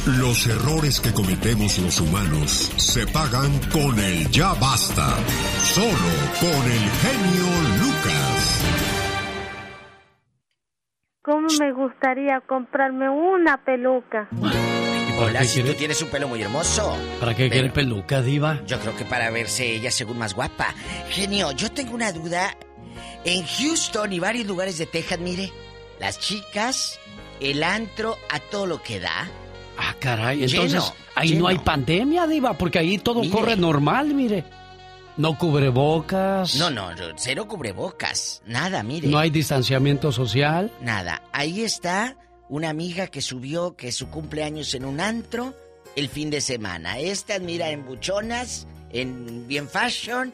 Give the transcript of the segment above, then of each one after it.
Los errores que cometemos los humanos se pagan con el ya basta. Solo con el genio Lucas. ¿Cómo me gustaría comprarme una peluca? Hola, si tú tienes un pelo muy hermoso. ¿Para qué quiere peluca, diva? Yo creo que para verse ella según más guapa. Genio, yo tengo una duda. En Houston y varios lugares de Texas, mire, las chicas, el antro, a todo lo que da. Ah, caray, entonces ahí lleno. no hay pandemia, diva, porque ahí todo corre normal, mire. No cubrebocas. No, cero cubrebocas. Nada, mire. No hay distanciamiento social. Nada. Ahí está una amiga que subió que su cumpleaños en un antro el fin de semana. Estas, mira, en buchonas, en bien fashion,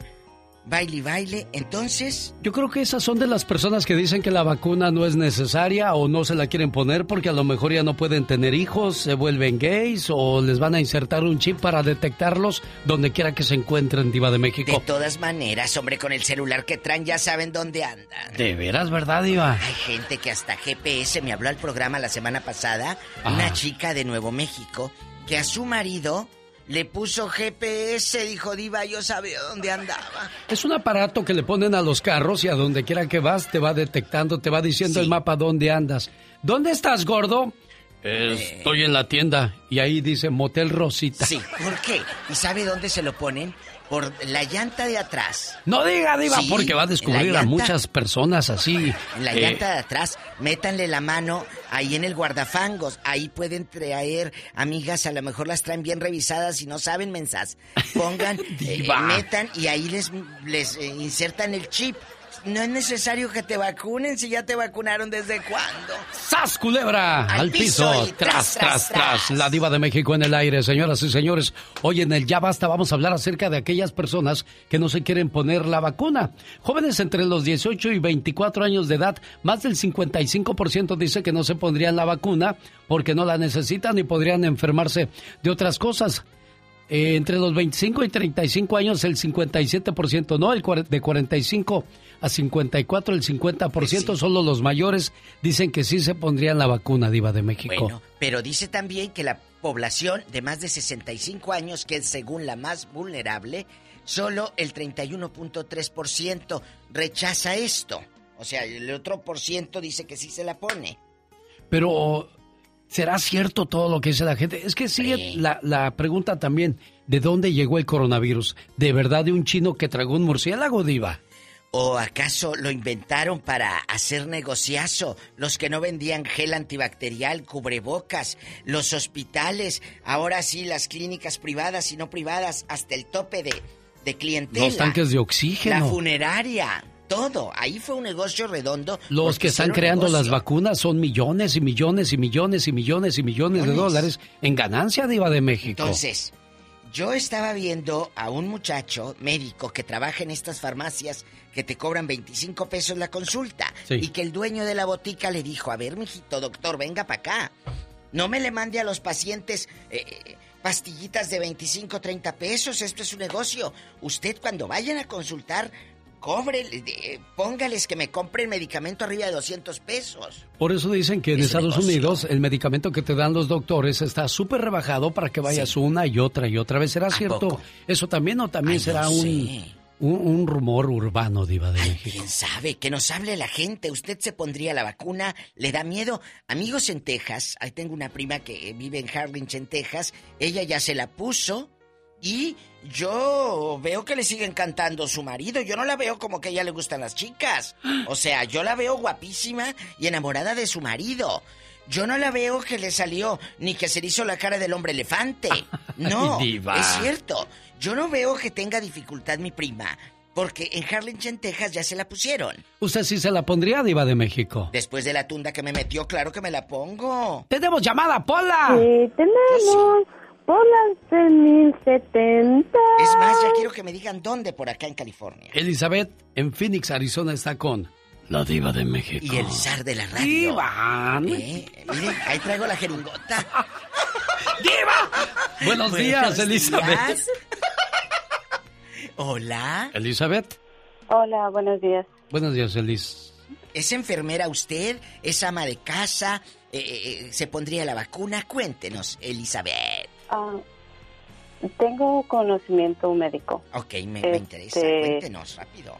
baile. Entonces, yo creo que esas son de las personas que dicen que la vacuna no es necesaria o no se la quieren poner porque a lo mejor ya no pueden tener hijos, se vuelven gays o les van a insertar un chip para detectarlos donde quiera que se encuentren, diva de México. De todas maneras, hombre, con el celular que traen ya saben dónde andan. De veras, ¿verdad, diva? Hay gente que hasta GPS me habló al programa la semana pasada, una chica de Nuevo México que a su marido le puso GPS, dijo, diva, yo sabía dónde andaba. Es un aparato que le ponen a los carros y a donde quiera que vas te va detectando, te va diciendo el mapa dónde andas. ¿Dónde estás, gordo? Estoy en la tienda y ahí dice Motel Rosita. Sí, ¿por qué? ¿Y sabe dónde se lo ponen? Por la llanta de atrás. No diga, diva, porque va a descubrir a muchas personas así. En la llanta de atrás, métanle la mano ahí en el guardafangos. Ahí pueden traer amigas, a lo mejor las traen bien revisadas y no saben, mensas. Pongan, metan y ahí les insertan el chip. No es necesario que te vacunen si ya te vacunaron desde cuándo. ¡Sas, culebra! Al piso, tras. La diva de México en el aire, señoras y señores. Hoy en el Ya Basta vamos a hablar acerca de aquellas personas que no se quieren poner la vacuna. Jóvenes entre los 18 y 24 años de edad, más del 55% dice que no se pondrían la vacuna porque no la necesitan y podrían enfermarse de otras cosas. Entre los 25 y 35 años el 57%, no, de 45 a 54 el 50%, solo los mayores dicen que sí se pondrían la vacuna, diva de México. Bueno, pero dice también que la población de más de 65 años, que es según la más vulnerable, solo el 31.3% rechaza esto. O sea, el otro por ciento dice que sí se la pone. Pero ¿será cierto todo lo que dice la gente? Es que sigue la pregunta también, ¿de dónde llegó el coronavirus? ¿De verdad de un chino que tragó un murciélago, diva? ¿O acaso lo inventaron para hacer negociazo? Los que no vendían gel antibacterial, cubrebocas, los hospitales, ahora sí las clínicas privadas y no privadas, hasta el tope de clientela. Los tanques de oxígeno. La funeraria. Todo, ahí fue un negocio redondo. Los que están creando las vacunas son millones y millones y millones y millones y millones de dólares en ganancia, diva de México. Entonces, yo estaba viendo a un muchacho médico que trabaja en estas farmacias que te cobran 25 pesos la consulta. Sí. Y que el dueño de la botica le dijo, a ver, mijito, doctor, venga para acá. No me le mande a los pacientes pastillitas de 25, 30 pesos, esto es un negocio. Usted cuando vayan a consultar, póngales que me compren medicamento arriba de 200 pesos. Por eso dicen que en Estados Unidos el medicamento que te dan los doctores está súper rebajado para que vayas una y otra vez. ¿Será cierto? ¿Poco? ¿Eso también o también será un rumor urbano, diva de México? ¿Quién sabe? Que nos hable la gente. ¿Usted se pondría la vacuna? ¿Le da miedo? Amigos en Texas, ahí tengo una prima que vive en Harlingen, Texas. Ella ya se la puso. Y yo veo que le siguen cantando su marido. Yo no la veo como que a ella le gustan las chicas. O sea, yo la veo guapísima y enamorada de su marido. Yo no la veo que le salió ni que se le hizo la cara del hombre elefante. No, es cierto. Yo no veo que tenga dificultad mi prima, porque en Harlingen, Texas ya se la pusieron. ¿Usted sí se la pondría, diva de México? Después de la tunda que me metió, claro que me la pongo. ¡Tenemos llamada, Pola! Sí, tenemos. Pola 6070. Es más, ya quiero que me digan dónde por acá en California. Elizabeth, en Phoenix, Arizona, está con la diva de México. Y el zar de la radio. ¡Diva! Miren, ahí traigo la jeringota. ¡Diva! Buenos días, Elizabeth. Hola. ¿Elizabeth? Hola, buenos días. Buenos días, Elis. ¿Es enfermera usted? ¿Es ama de casa? se pondría la vacuna? Cuéntenos, Elizabeth. Tengo conocimiento médico. Ok, me interesa. Cuéntenos rápido.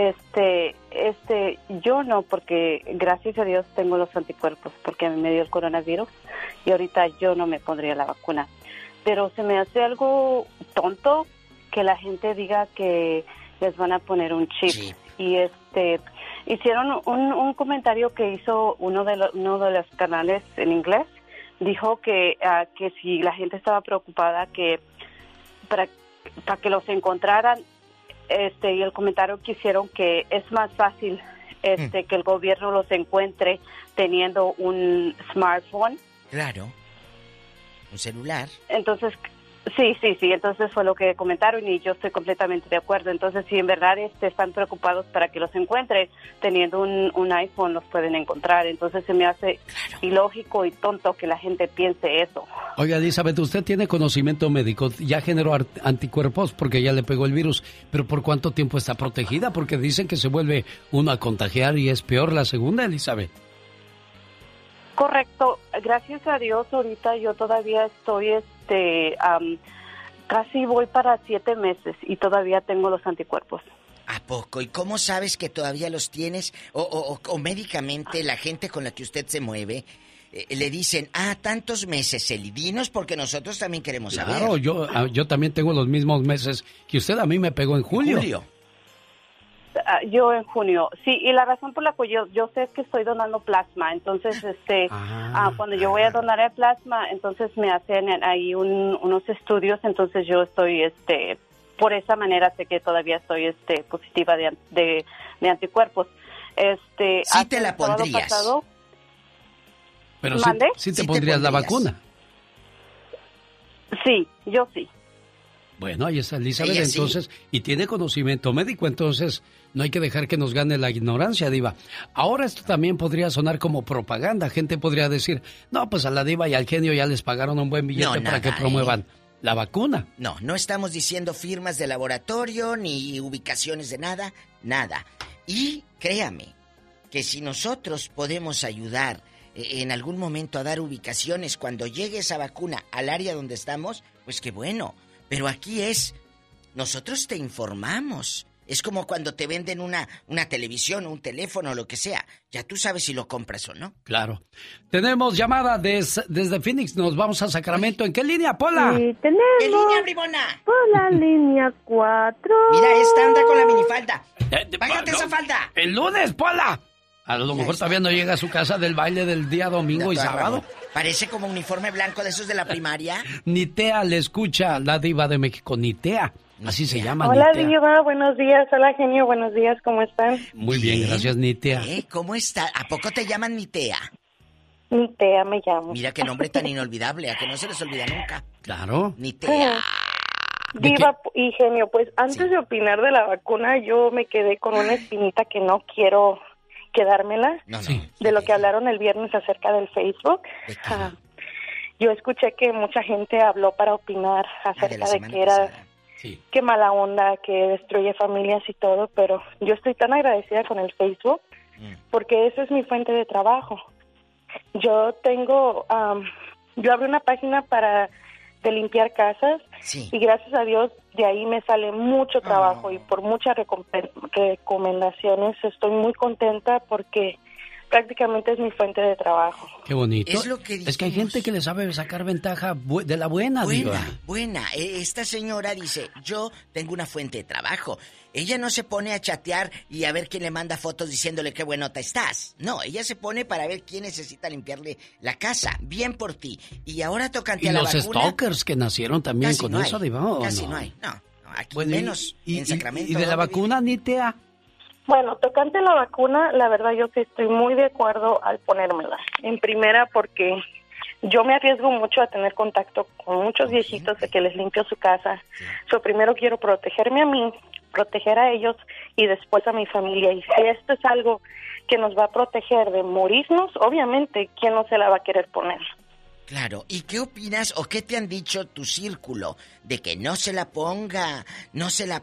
Yo no, porque gracias a Dios tengo los anticuerpos, porque me dio el coronavirus y ahorita yo no me pondría la vacuna. Pero se me hace algo tonto que la gente diga que les van a poner un chip. Sí. Y hicieron un comentario que hizo uno de los canales en inglés. Dijo que si la gente estaba preocupada que para que los encontraran, y el comentario que hicieron que es más fácil que el gobierno los encuentre teniendo un smartphone. Claro. Un celular. Entonces, sí, entonces fue lo que comentaron y yo estoy completamente de acuerdo. Entonces, si en verdad están preocupados para que los encuentre, teniendo un iPhone los pueden encontrar. Entonces se me hace ilógico y tonto que la gente piense eso. Oiga, Elizabeth, usted tiene conocimiento médico, ya generó anticuerpos porque ya le pegó el virus, pero ¿por cuánto tiempo está protegida? Porque dicen que se vuelve uno a contagiar y es peor la segunda, Elizabeth. Correcto, gracias a Dios ahorita yo todavía estoy, casi voy para 7 meses y todavía tengo los anticuerpos. ¿A poco? ¿Y cómo sabes que todavía los tienes? O médicamente la gente con la que usted se mueve, le dicen, tantos meses, Eli, dinos porque nosotros también queremos saber. Claro, yo también tengo los mismos meses que usted, a mí me pegó en julio. Yo en junio, sí, y la razón por la que yo sé que estoy donando plasma, entonces cuando yo voy a donar el plasma, entonces me hacen ahí unos estudios, entonces yo estoy por esa manera sé que todavía estoy positiva de anticuerpos. Sí te la pondrías. Pero sí te pondrías la vacuna. Sí, yo sí. Bueno, ahí está Elizabeth, entonces, y tiene conocimiento médico, entonces no hay que dejar que nos gane la ignorancia, Diva. Ahora esto también podría sonar como propaganda, gente podría decir, no, pues a la Diva y al genio ya les pagaron un buen billete para que promuevan la vacuna. No estamos diciendo firmas de laboratorio, ni ubicaciones de nada. Y créame, que si nosotros podemos ayudar en algún momento a dar ubicaciones cuando llegue esa vacuna al área donde estamos, pues qué bueno. Pero aquí nosotros te informamos. Es como cuando te venden una televisión, un teléfono, o lo que sea. Ya tú sabes si lo compras o no. Claro. Tenemos llamada desde Phoenix. Nos vamos a Sacramento. ¿En qué línea, Pola? Sí, tenemos. ¿Qué línea, bribona? Por la línea 4. Mira, esta anda con la minifalda. Bájate esa falda. El lunes, Pola. A lo mejor todavía no llega a su casa del baile del día domingo y sábado. Parece como uniforme blanco de esos de la primaria. Nitea le escucha la Diva de México. Nitea, así se llama. Hola, Nitea. Diva, buenos días. Hola, genio, buenos días. ¿Cómo están? Muy bien, gracias, Nitea. ¿Cómo está? ¿A poco te llaman Nitea? Nitea me llamo. Mira qué nombre tan inolvidable, a que no se les olvida nunca. Claro. Nitea. Diva y genio, pues antes de opinar de la vacuna, yo me quedé con una espinita que no quiero quedármela, de lo que hablaron el viernes acerca del Facebook. Yo escuché que mucha gente habló para opinar acerca de que era qué mala onda, que destruye familias y todo, pero yo estoy tan agradecida con el Facebook porque esa es mi fuente de trabajo. Yo abrí una página de limpiar casas y gracias a Dios de ahí me sale mucho trabajo y por muchas recomendaciones estoy muy contenta porque prácticamente es mi fuente de trabajo. Qué bonito. Es que hay gente que le sabe sacar ventaja de la buena. Buena. Esta señora dice, yo tengo una fuente de trabajo. Ella no se pone a chatear y a ver quién le manda fotos diciéndole qué buenota estás. No, ella se pone para ver quién necesita limpiarle la casa. Bien por ti. Y ahora tocante a la vacuna. Y los stalkers que nacieron también casi con no eso, Diva. Casi no hay. No, aquí bueno, menos en Sacramento. ¿Y de la vacuna, Nitea? Bueno, tocante a la vacuna, la verdad yo que estoy muy de acuerdo al ponérmela. En primera porque yo me arriesgo mucho a tener contacto con muchos viejitos de que les limpio su casa. So, primero quiero protegerme a mí, proteger a ellos y después a mi familia. Y si esto es algo que nos va a proteger de morirnos, obviamente, ¿quién no se la va a querer poner? Claro, ¿y qué opinas o qué te han dicho tu círculo de que no se la ponga,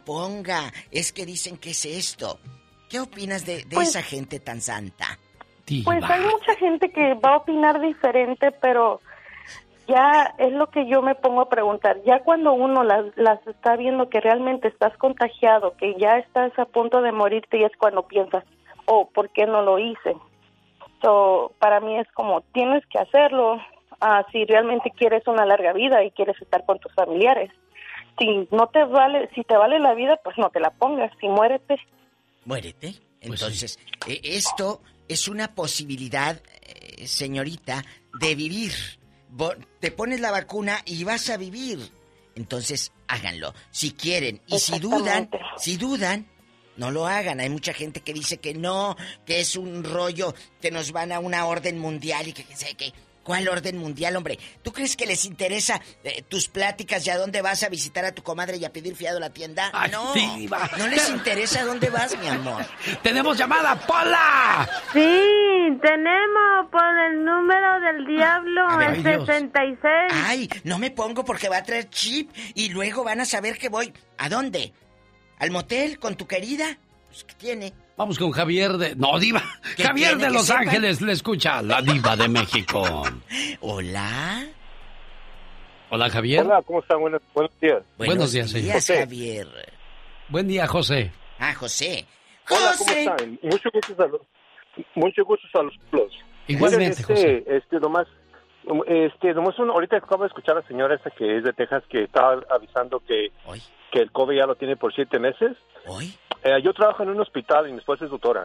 es que dicen que es esto? ¿Qué opinas de esa gente tan santa? Diva. Pues hay mucha gente que va a opinar diferente, pero ya es lo que yo me pongo a preguntar. Ya cuando uno las está viendo que realmente estás contagiado, que ya estás a punto de morirte, y es cuando piensas, ¿por qué no lo hice? Para mí es como, tienes que hacerlo si realmente quieres una larga vida y quieres estar con tus familiares. Si te vale la vida, pues no te la pongas. Si muérete. Muérete. Entonces, esto es una posibilidad, señorita, de vivir. Te pones la vacuna y vas a vivir. Entonces, háganlo. Si quieren. Y si dudan, no lo hagan. Hay mucha gente que dice que no, que es un rollo, que nos van a una orden mundial y que sé qué. ¿Cuál orden mundial, hombre? ¿Tú crees que les interesa tus pláticas y a dónde vas a visitar a tu comadre y a pedir fiado a la tienda? Ay, no, Diva. No les interesa a dónde vas, mi amor. ¡Tenemos llamada, Pola! Sí, tenemos por el número del diablo, el 66. Ay, no me pongo porque va a traer chip y luego van a saber que voy. ¿A dónde? ¿Al motel con tu querida? Pues, ¿qué tiene? Vamos con Javier de... No, Diva. Javier de Los Ángeles le escucha, la Diva de México. Hola. Hola, Javier. Hola, ¿cómo están? Buenos días. Buenos días, señor. José. Javier. Buen día, José. José. Hola, ¿cómo están? Mucho gusto a los plus. Igualmente, José. Nomás ahorita acabo de escuchar a la señora esa que es de Texas que estaba avisando que el COVID ya lo tiene por 7 meses. ¿Hoy? Yo trabajo en un hospital y mi esposa es doctora.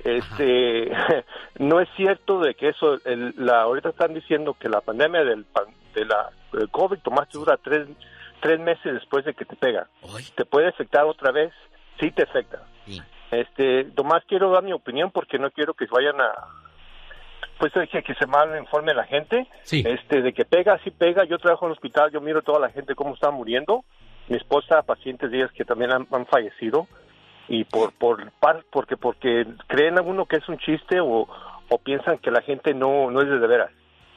No es cierto de que eso, ahorita están diciendo que la pandemia del COVID Tomás te dura 3 meses después de que te pega. ¿Hoy? ¿Te puede afectar otra vez? Sí te afecta. Sí. Nomás quiero dar mi opinión porque no quiero que vayan a... Pues que se mal informe la gente. Sí. De que pega, sí pega. Yo trabajo en el hospital, yo miro a toda la gente cómo está muriendo. Mi esposa, pacientes de ellas que también han fallecido. Y porque creen a uno que es un chiste o piensan que la gente no es de veras.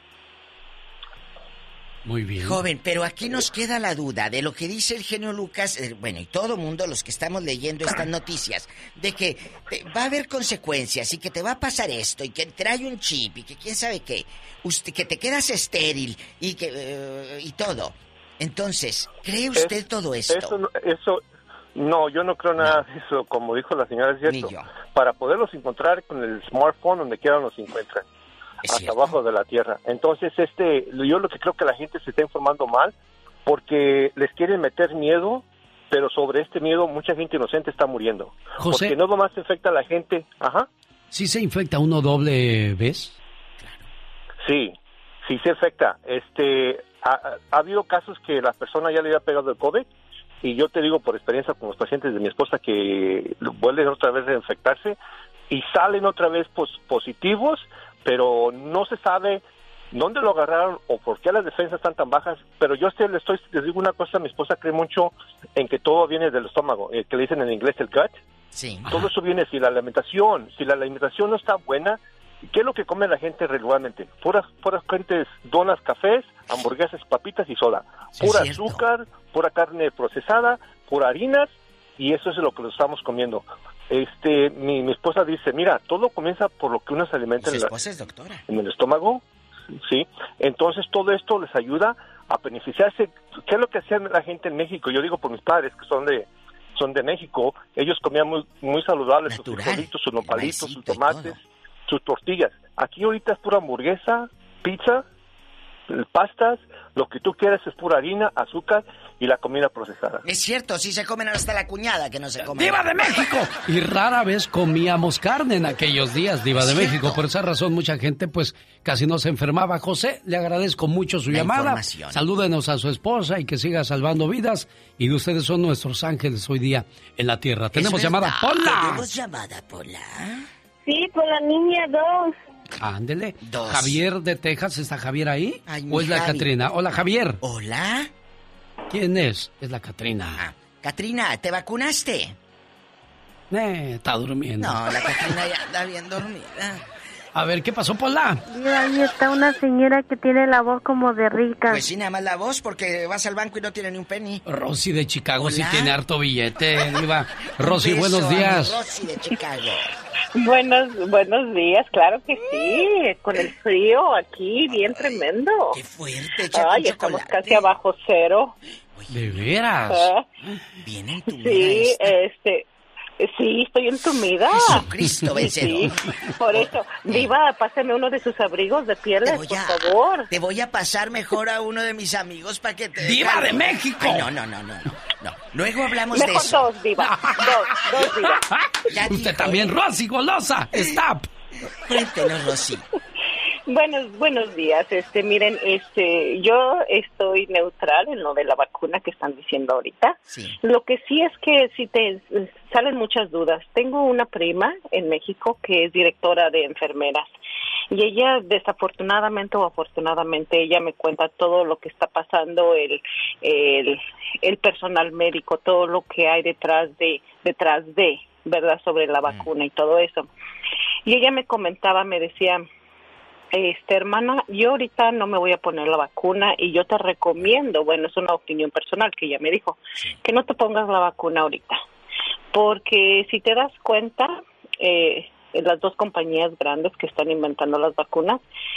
Muy bien. Joven, pero aquí nos queda la duda de lo que dice el genio Lucas, y todo mundo, los que estamos leyendo estas noticias, de que va a haber consecuencias y que te va a pasar esto y que trae un chip y que quién sabe qué, que te quedas estéril y que y todo. Entonces, ¿cree usted todo esto? No, yo no creo nada de eso, como dijo la señora, es cierto. Ni yo. Para poderlos encontrar con el smartphone donde quiera los encuentran. Hasta abajo de la tierra. Entonces, yo lo que creo que la gente se está informando mal porque les quieren meter miedo, pero sobre este miedo mucha gente inocente está muriendo. José, porque no nomás afecta a la gente. Ajá. ¿Sí se infecta uno doble vez? Sí se afecta. Ha habido casos que la persona ya le había pegado el COVID y yo te digo por experiencia con los pacientes de mi esposa que vuelven otra vez a infectarse y salen otra vez positivos, pero no se sabe dónde lo agarraron o por qué las defensas están tan bajas. Pero yo les digo una cosa, mi esposa cree mucho en que todo viene del estómago, que le dicen en inglés el gut. Sí. Todo eso viene si la alimentación no está buena. ¿Qué es lo que come la gente regularmente? Puras gentes, donas, cafés, hamburguesas, papitas y soda. Sí, pura cierto. Azúcar, pura carne procesada, pura harinas, y eso es lo que lo estamos comiendo. Mi esposa dice, mira, todo comienza por lo que uno se alimenta Su esposa es doctora. en el estómago, ¿sí? Entonces todo esto les ayuda a beneficiarse. ¿Qué es lo que hacía la gente en México? Yo digo por mis padres que son de México, ellos comían muy saludables, sus frijolitos, sus nopalitos, sus tomates, sus tortillas. Aquí ahorita es pura hamburguesa, pizza, pastas, lo que tú quieras es pura harina, azúcar y la comida procesada. Es cierto, sí se comen hasta la cuñada que no se come. ¡Diva de México! Y rara vez comíamos carne en aquellos días, Diva de México. Por esa razón mucha gente pues casi no se enfermaba. José, le agradezco mucho su llamada. Salúdenos a su esposa y que siga salvando vidas. Y ustedes son nuestros ángeles hoy día en la tierra. Tenemos llamada, Pola. ¿Tenemos llamada, Pola? Sí, con la niña 2. Ándele. 2. Javier de Texas, ¿está Javier ahí? Ay, ¿O es la Javi. Catrina? Hola, Javier. ¿Hola? ¿Quién es? Es la Catrina. Catrina, ¿te vacunaste? Está durmiendo. No, la Catrina ya anda bien dormida. A ver, ¿qué pasó, Pola? Ahí está una señora que tiene la voz como de rica. Pues sí, nada más la voz porque vas al banco y no tiene ni un penny. Rosy de Chicago Hola. sí tiene harto billete, Diva. Rosy, Un beso buenos a mi días. Rosy de Chicago. Buenos días, claro que sí, con el frío aquí bien tremendo. ¡Qué fuerte! Ay, estamos casi abajo cero. ¿De veras? Bien entumida. Sí, sí, estoy entumida. Jesucristo vencedor. Sí, por eso. Diva, pásame uno de sus abrigos de pieles, por favor. Te voy a pasar mejor a uno de mis amigos para que te... ¡Diva de México! Ay, no. Luego hablamos de eso. Mejor dos, Diva. Dos, Diva. Ya Usted dijo, también, Rosy Golosa. ¡Stop! Cuéntenos, Rosy. Buenos días. Miren, yo estoy neutral en lo de la vacuna que están diciendo ahorita. Sí. Lo que sí es que sí te salen muchas dudas. Tengo una prima en México que es directora de enfermeras y ella, desafortunadamente o afortunadamente, ella me cuenta todo lo que está pasando, el personal médico, todo lo que hay detrás de, ¿verdad?, sobre la vacuna y todo eso. Y ella me comentaba, me decía, hermana, yo ahorita no me voy a poner la vacuna y yo te recomiendo, bueno, es una opinión personal que ella me dijo, que no te pongas la vacuna ahorita, porque si te das cuenta, las dos compañías grandes que están inventando las vacunas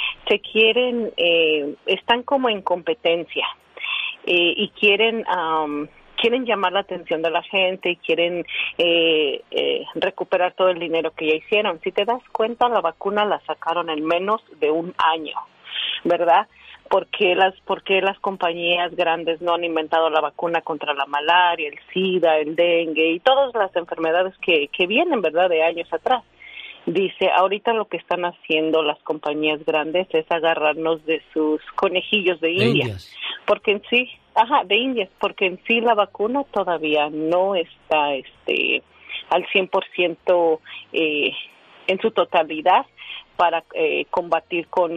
están como en competencia y quieren llamar la atención de la gente y quieren recuperar todo el dinero que ya hicieron. Si te das cuenta, la vacuna la sacaron en menos de un año, ¿verdad? ¿Por qué las compañías grandes no han inventado la vacuna contra la malaria, el SIDA, el dengue y todas las enfermedades que vienen, ¿verdad?, de años atrás? Dice, ahorita lo que están haciendo las compañías grandes es agarrarnos de sus conejillos de Indias. Porque en sí, de Indias, porque en sí la vacuna todavía no está al 100% en su totalidad para combatir con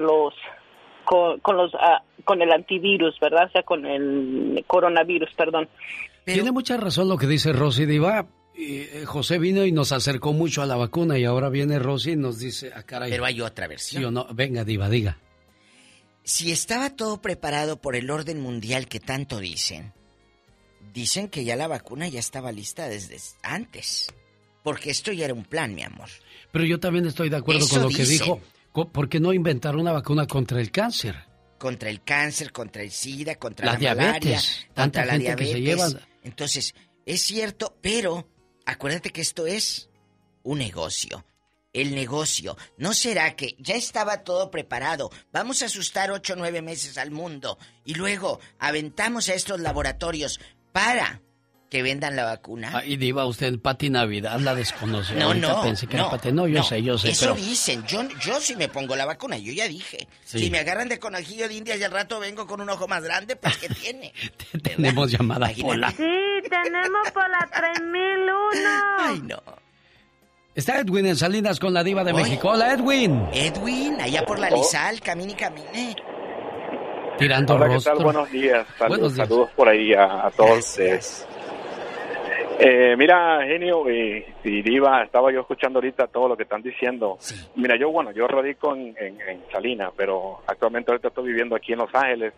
el antivirus, ¿verdad? O sea, con el coronavirus, perdón. Tiene mucha razón lo que dice Rosy, Diva. José vino y nos acercó mucho a la vacuna y ahora viene Rosy y nos dice, caray. Pero hay otra versión. ¿Sí o no? Venga, Diva, diga. Si estaba todo preparado por el orden mundial que tanto dicen que ya la vacuna ya estaba lista desde antes. Porque esto ya era un plan, mi amor. Pero yo también estoy de acuerdo con lo que dijo. ¿Por qué no inventar una vacuna contra el cáncer? Contra el cáncer, contra el SIDA, contra la diabetes, malaria, contra la gente diabetes. Que se lleva... Entonces, es cierto, pero acuérdate que esto es un negocio. El negocio. ¿No será que ya estaba todo preparado? Vamos a asustar 8 o 9 meses al mundo y luego aventamos a estos laboratorios para que vendan la vacuna. Y Diva, usted el Pati Navidad la desconoció. No, pensé que era Pati. No, yo sé. Eso pero... dicen. Yo sí me pongo la vacuna, yo ya dije. Sí. Si me agarran de conejillo de Indias y al rato vengo con un ojo más grande, pues ¿qué tiene? Tenemos llamada Pola. Sí, tenemos Pola 3001. Ay, no. Está Edwin en Salinas con la Diva de México. Hola, Edwin. Edwin, allá por la Lizal, camine. Tirando Hola, rostro. ¿qué tal? Buenos días. Buenos días. Saludos por ahí a todos ustedes. Mira, Genio y Diva, estaba yo escuchando ahorita todo lo que están diciendo. Sí. Mira, yo radico en Salinas, pero actualmente ahorita estoy viviendo aquí en Los Ángeles.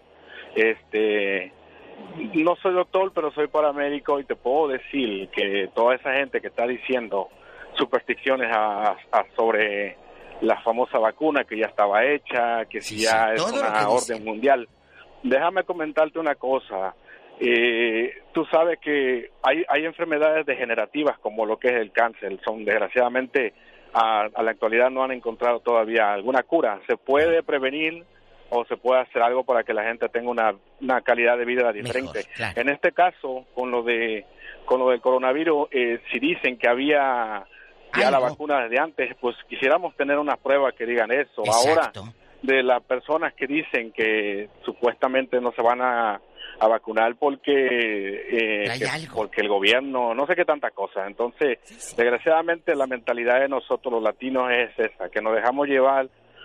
No soy doctor, pero soy paramédico y te puedo decir que toda esa gente que está diciendo supersticiones sobre la famosa vacuna que ya estaba hecha, que si ya es una orden mundial. Déjame comentarte una cosa. Tú sabes que hay enfermedades degenerativas como lo que es el cáncer. Desgraciadamente a la actualidad no han encontrado todavía alguna cura. Se puede prevenir o se puede hacer algo para que la gente tenga una calidad de vida diferente. Mejor, claro. En este caso, con lo del coronavirus, si dicen que había la vacuna desde antes, pues quisiéramos tener unas pruebas que digan eso. Exacto. Ahora, de las personas que dicen que supuestamente no se van a vacunar porque el gobierno, no sé qué tanta cosa. Entonces, desgraciadamente la mentalidad de nosotros los latinos es esa, que nos dejamos llevar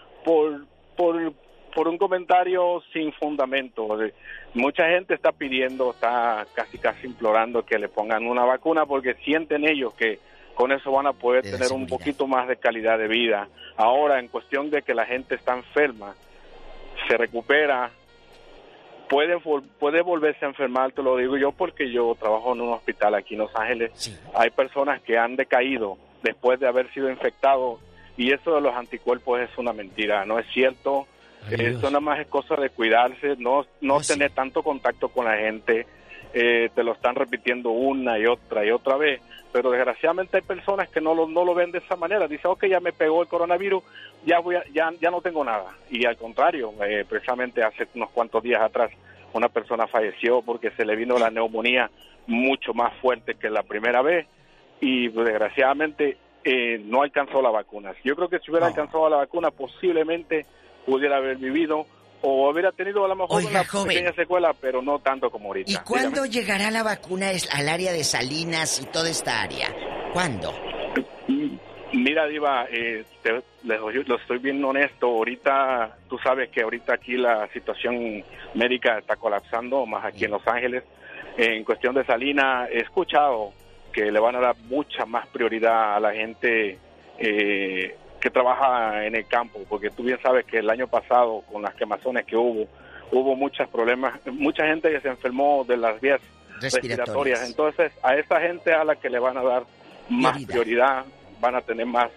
por un comentario sin fundamento. Mucha gente está casi implorando que le pongan una vacuna porque sienten ellos que con eso van a poder tener un poquito más de calidad de vida. Ahora, en cuestión de que la gente está enferma, se recupera, puede volverse a enfermar, te lo digo yo porque yo trabajo en un hospital aquí en Los Ángeles. Sí. Hay personas que han decaído después de haber sido infectado, y eso de los anticuerpos es una mentira, no es cierto. Eso nada más es cosa de cuidarse, no tener tanto contacto con la gente. Te lo están repitiendo una y otra vez, pero desgraciadamente hay personas que no lo ven de esa manera. Dicen, ok, ya me pegó el coronavirus, ya no tengo nada. Y al contrario, precisamente hace unos cuantos días atrás una persona falleció porque se le vino la neumonía mucho más fuerte que la primera vez, y desgraciadamente no alcanzó la vacuna. Yo creo que si hubiera alcanzado la vacuna, posiblemente pudiera haber vivido o hubiera tenido a lo mejor una pequeña secuela, pero no tanto como ahorita. ¿Y cuándo llegará la vacuna al área de Salinas y toda esta área? ¿Cuándo? Mira, Diva, lo estoy bien honesto. Ahorita, tú sabes que ahorita aquí la situación médica está colapsando, más aquí en Los Ángeles. En cuestión de Salinas, he escuchado que le van a dar mucha más prioridad a la gente que trabaja en el campo, porque tú bien sabes que el año pasado, con las quemazones que hubo muchos problemas, mucha gente que se enfermó de las vías respiratorias. Entonces, a esa gente a la que le van a dar más prioridad, van a tener más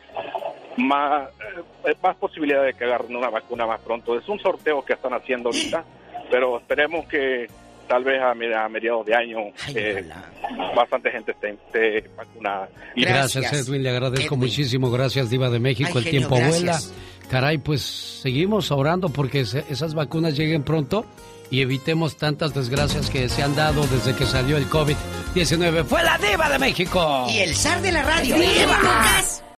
posibilidad de que agarren una vacuna más pronto. Es un sorteo que están haciendo ahorita, pero esperemos que tal vez a mediados de año bastante gente esté vacunada. Gracias, Edwin, le agradezco muchísimo. Gracias, Diva de México. El tiempo vuela. Caray, pues seguimos orando porque esas vacunas lleguen pronto y evitemos tantas desgracias que se han dado desde que salió el COVID-19. ¡Fue la Diva de México! Y el zar de la radio, ¡Diva!